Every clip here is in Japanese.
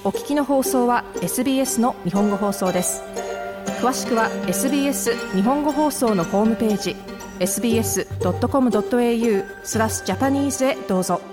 お聞きの放送は SBS の日本語放送です。詳しくは SBS 日本語放送のホームページ sbs.com.au/japanese へどうぞ。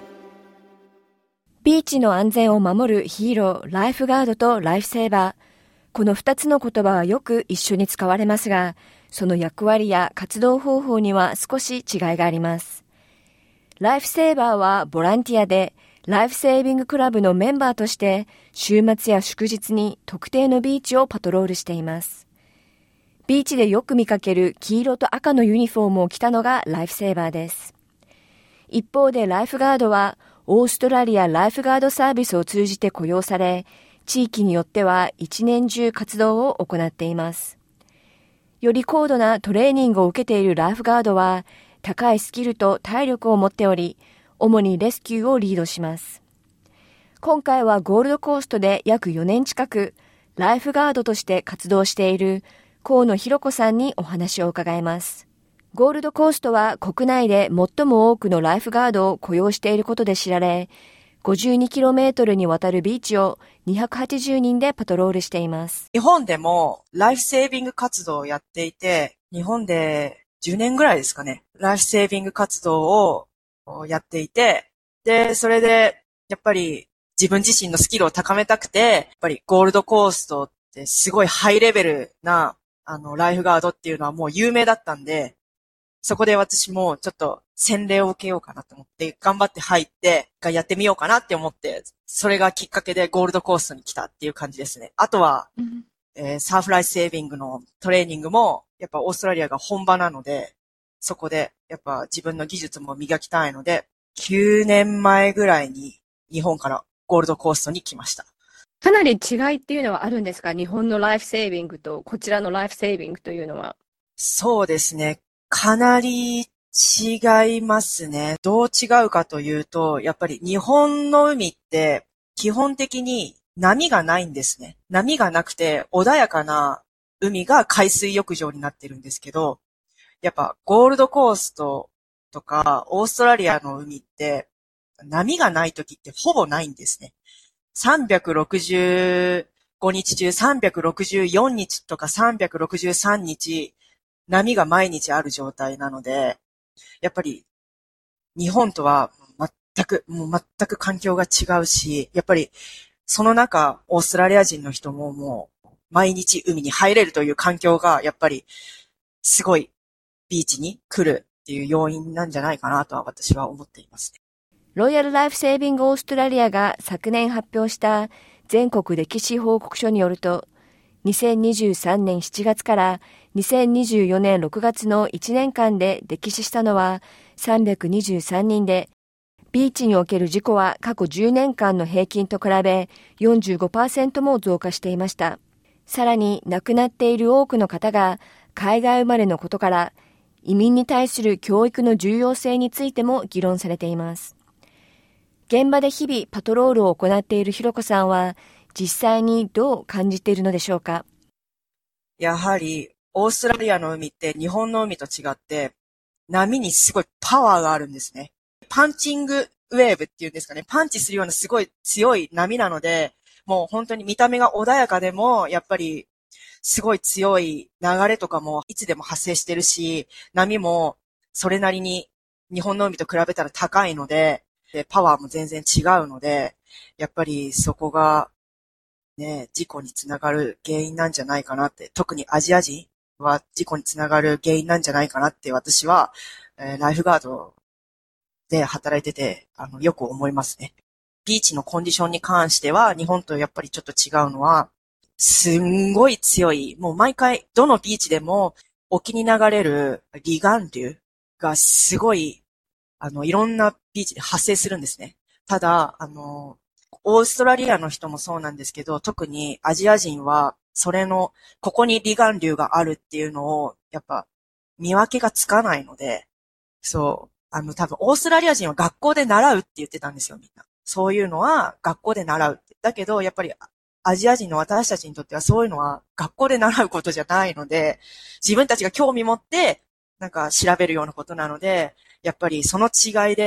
ビーチの安全を守るヒーロー、ライフガードとライフセーバー。この2つの言葉はよく一緒に使われますが、その役割や活動方法には少し違いがあります。ライフセーバーはボランティアで、ライフセービングクラブのメンバーとして週末や祝日に特定のビーチをパトロールしています。ビーチでよく見かける黄色と赤のユニフォームを着たのがライフセーバーです。一方でライフガードはオーストラリアライフガードサービスを通じて雇用され、地域によっては一年中活動を行っています。より高度なトレーニングを受けているライフガードは高いスキルと体力を持っており、主にレスキューをリードします。今回はゴールドコーストで約4年近くライフガードとして活動している河野博子さんにお話を伺います。ゴールドコーストは国内で最も多くのライフガードを雇用していることで知られ、52km にわたるビーチを280人でパトロールしています。 日本でもライフセービング活動をやっていて、日本で10年ぐらいですかね、ライフセービング活動をやっていて、で、それで、やっぱり自分自身のスキルを高めたくて、やっぱりゴールドコーストってすごいハイレベルな、ライフガードっていうのはもう有名だったんで、そこで私もちょっと洗礼を受けようかなと思って、頑張って入って、やってみようかなって思って、それがきっかけでゴールドコーストに来たっていう感じですね。あとは、サーフライフセービングのトレーニングも、やっぱオーストラリアが本場なので、そこで、やっぱ自分の技術も磨きたいので、9年前ぐらいに日本からゴールドコーストに来ました。 かなり違いっていうのはあるんですか？日本のライフセービングとこちらのライフセービングというのは。 そうですね。かなり違いますね。どう違うかというと、やっぱり日本の海って基本的に波がないんですね。波がなくて穏やかな海が海水浴場になってるんですけど、やっぱゴールドコーストとかオーストラリアの海って波がない時ってほぼないんですね。365日中364日とか363日波が毎日ある状態なので、やっぱり日本とは全く環境が違うし、やっぱりその中オーストラリア人の人ももう毎日海に入れるという環境がやっぱりすごいビーチに来るっていう要因なんじゃないかなとは私は思っていますね。 ロイヤルライフセービングオーストラリアが昨年発表した全国歴史報告書によると、2023年7月から2024年6月の1年間で溺死したのは323人で、ビーチにおける事故は過去10年間の平均と比べ 45% も増加していました。さらに亡くなっている多くの方が海外生まれのことから、移民に対する教育の重要性についても議論されています。現場で日々パトロールを行っているひろこさんは、実際にどう感じているのでしょうか？ やはり、オーストラリアの海って日本の海と違って、波にすごいパワーがあるんですね。パンチングウェーブっていうんですかね。パンチするようなすごい強い波なので、もう本当に見た目が穏やかでも、やっぱりすごい強い流れとかもいつでも発生してるし、波もそれなりに日本の海と比べたら高いので、パワーも全然違うので、やっぱりそこがね、事故につながる原因なんじゃないかなって、特にアジア人は事故につながる原因なんじゃないかなって私は、ライフガードで働いてて、よく思いますね。ビーチのコンディションに関しては、日本とやっぱりちょっと違うのは、すんごい強い、もう毎回、どのビーチでも沖に流れる離岸流がすごい、いろんなビーチで発生するんですね。ただ、オーストラリアの人もそうなんですけど、特にアジア人は、ここに離岸流があるっていうのを、やっぱ、見分けがつかないので、そう、多分、オーストラリア人は学校で習うって言ってたんですよ、みんな。そういうのは学校で習うって。だけど、やっぱり、アジア人の私たちにとってはそういうのは学校で習うことじゃないので、自分たちが興味持って、なんか調べるようなことなので、やっぱりその違いで、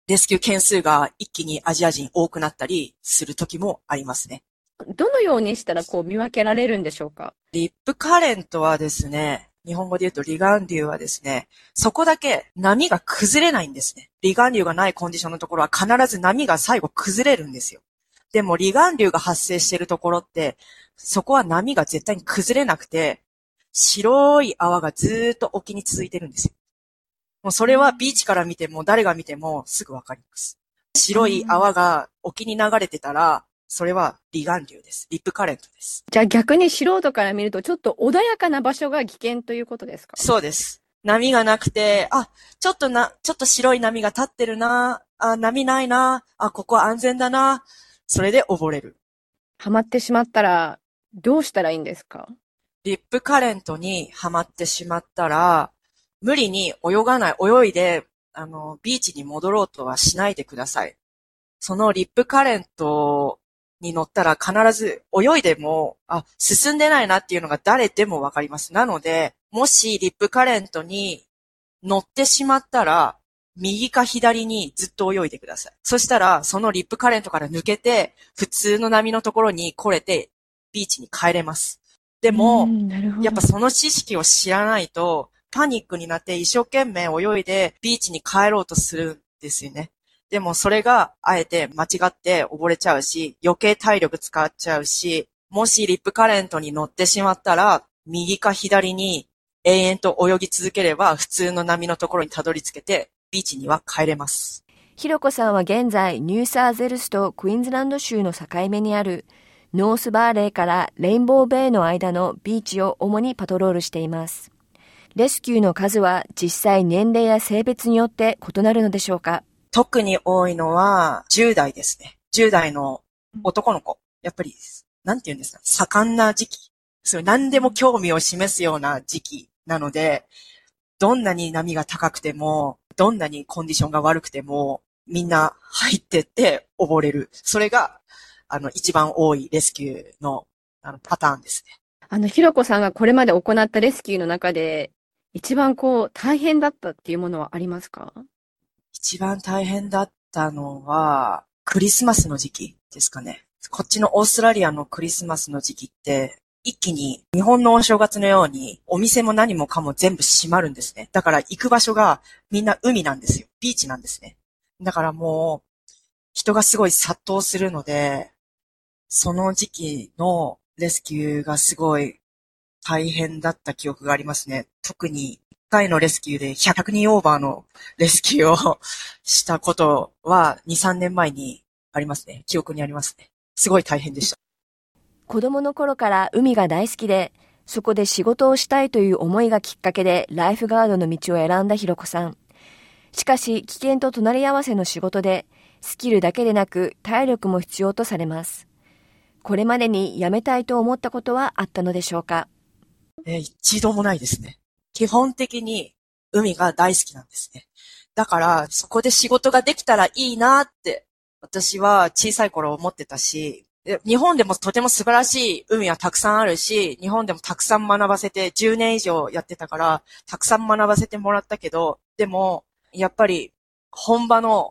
レスキュー件数が一気にアジア人多くなったりする時もありますね。 どのようにしたら見分けられるんでしょうか？ リップカレントはですね、日本語で言うと離岸流はですね、そこだけ波が崩れないんですね。離岸流がないコンディションのところは必ず波が最後崩れるんですよ。でも離岸流が発生しているところって、そこは波が絶対に崩れなくて、白い泡がずーっと沖に続いてるんですよ。もうそれはビーチから見ても誰が見てもすぐわかります。白い泡が沖に流れてたら、それは離岸流です。リップカレントです。 じゃあ逆に素人から見るとちょっと穏やかな場所が危険ということですか？ そうです。波がなくて、ちょっと白い波が立ってるな、波ないな、ここは安全だな、それで溺れる。 ハマってしまったらどうしたらいいんですか？ リップカレントにはまってしまったら、無理に泳いで、ビーチに戻ろうとはしないでください。そのリップカレントに乗ったら必ず泳いでも、進んでないなっていうのが誰でもわかります。なので、もしリップカレントに乗ってしまったら、右か左にずっと泳いでください。そしたら、そのリップカレントから抜けて、普通の波のところに来れて、ビーチに帰れます。でも、やっぱその知識を知らないと、パニックになって一生懸命泳いでビーチに帰ろうとするんですよね。でもそれがあえて間違って溺れちゃうし、余計体力使っちゃうし、もしリップカレントに乗ってしまったら、右か左に永遠と泳ぎ続ければ普通の波のところにたどり着けて、ビーチには帰れます。 ひろこさんは現在ニューサーゼルスとクイーンズランド州の境目にあるノースバーレーからレインボーベイの間のビーチを主にパトロールしています。レスキューの数は実際年齢や性別によって異なるのでしょうか？ 特に多いのは10代ですね。10代の男の子。やっぱり、なんて言うんですか、盛んな時期。そう、何でも興味を示すような時期なので、どんなに波が高くても、どんなにコンディションが悪くても、みんな入ってって溺れる。それが、一番多いレスキューの、パターンですね。 ひろこさんがこれまで行ったレスキューの中で、一番大変だったっていうものはありますか？ 一番大変だったのは、クリスマスの時期ですかね。こっちのオーストラリアのクリスマスの時期って、一気に日本のお正月のようにお店も何もかも全部閉まるんですね。だから行く場所がみんな海なんですよ。ビーチなんですね。だからもう人がすごい殺到するので、その時期のレスキューがすごい大変だった記憶がありますね。特に1回のレスキューで100人オーバーのレスキューをしたことは2、3年前にありますね。記憶にありますね。すごい大変でした。 子供の頃から海が大好きで、そこで仕事をしたいという思いがきっかけでライフガードの道を選んだひろこさん。しかし危険と隣り合わせの仕事でスキルだけでなく体力も必要とされます。これまでに辞めたいと思ったことはあったのでしょうか？ 一度もないですね。基本的に海が大好きなんですね。だからそこで仕事ができたらいいなって私は小さい頃思ってたし、日本でもとても素晴らしい海はたくさんあるし、日本でもたくさん学ばせて、10年以上やってたから、たくさん学ばせてもらったけど、でも、やっぱり、本場の、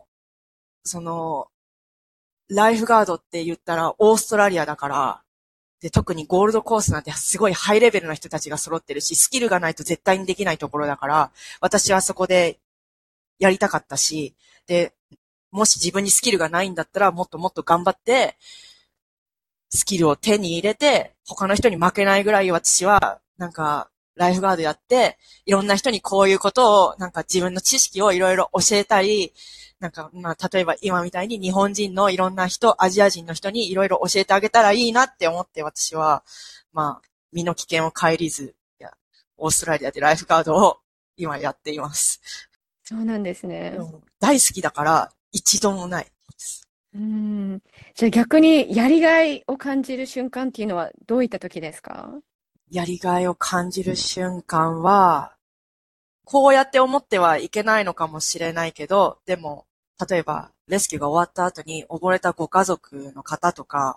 ライフガードって言ったら、オーストラリアだから、で、特にゴールドコースなんてすごいハイレベルな人たちが揃ってるし、スキルがないと絶対にできないところだから、私はそこでやりたかったし、で、もし自分にスキルがないんだったら、もっともっと頑張って、スキルを手に入れて、他の人に負けないぐらい私は、ライフガードやって、いろんな人にこういうことを、自分の知識をいろいろ教えたり、例えば今みたいに日本人のいろんな人、アジア人の人にいろいろ教えてあげたらいいなって思って私は、身の危険を顧みず、オーストラリアでライフガードを今やっています。 そうなんですね。 大好きだから一度もないです。 じゃあ逆にやりがいを感じる瞬間っていうのはどういった時ですか？ やりがいを感じる瞬間は、こうやって思ってはいけないのかもしれないけど、でも、例えば、レスキューが終わった後に溺れたご家族の方とか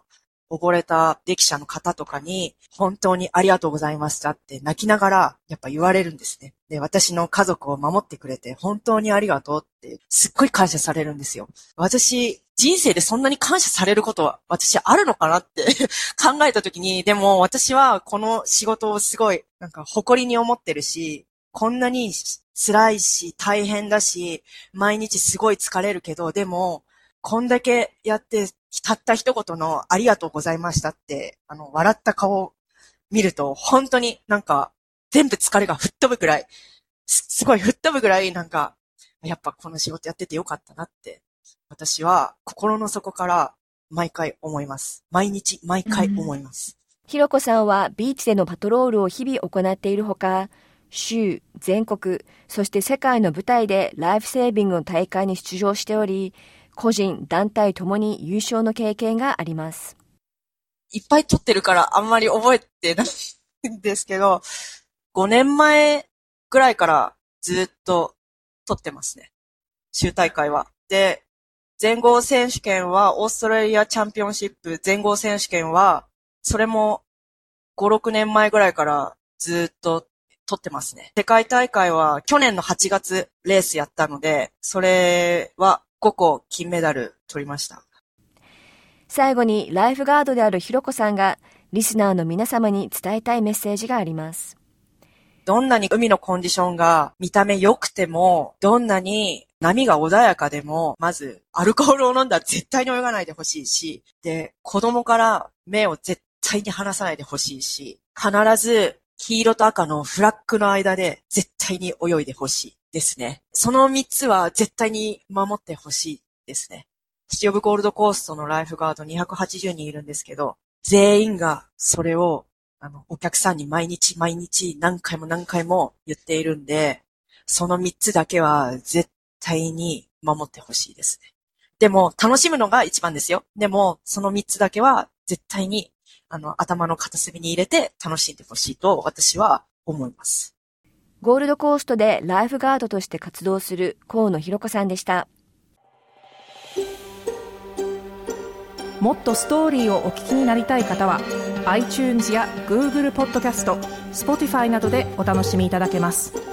溺れた溺者の方とかに、本当にありがとうございましたって泣きながら、やっぱ言われるんですね。で、私の家族を守ってくれて、本当にありがとうって、すっごい感謝されるんですよ。私、人生でそんなに感謝されることは、私あるのかなって考えたときに、でも私はこの仕事をすごい、誇りに思ってるし、こんなに辛いし、大変だし、毎日すごい疲れるけど、でも、こんだけやって、たった一言のありがとうございましたって、笑った顔を見ると、本当に全部疲れが吹っ飛ぶくらい、すごい吹っ飛ぶくらいやっぱこの仕事やっててよかったなって、私は心の底から毎回思います。毎日、毎回思います。 ひろこさんはビーチでのパトロールを日々行っているほか、州、全国、そして世界の舞台でライフセービングの大会に出場しており、個人、団体ともに優勝の経験があります。 いっぱい撮ってるからあんまり覚えてないんですけど、5年前ぐらいからずっと撮ってますね。州大会は。で、全豪選手権はオーストラリアチャンピオンシップ全豪選手権は、それも5、6年前ぐらいからずっと撮ってますね。世界大会は去年の8月レースやったので、それは5個金メダル取りました。 最後にライフガードであるひろこさんがリスナーの皆様に伝えたいメッセージがあります。 どんなに海のコンディションが見た目良くても、どんなに波が穏やかでも、まずアルコールを飲んだら絶対に泳がないでほしいし、で、子供から目を絶対に離さないでほしいし、必ず黄色と赤のフラッグの間で絶対に泳いでほしいですね。その3つは絶対に守ってほしいですね。シティオブゴールドコーストのライフガード280人いるんですけど、全員がそれをお客さんに毎日何回も言っているんで、その3つだけは絶対に守ってほしいですね。でも楽しむのが一番ですよ。でもその3つだけは絶対に頭の片隅に入れて楽しんでほしいと私は思います。 ゴールドコーストでライフガードとして活動する河野ひろこさんでした。 もっとストーリーをお聞きになりたい方は iTunes や Google ポッドキャスト、Spotify などでお楽しみいただけます。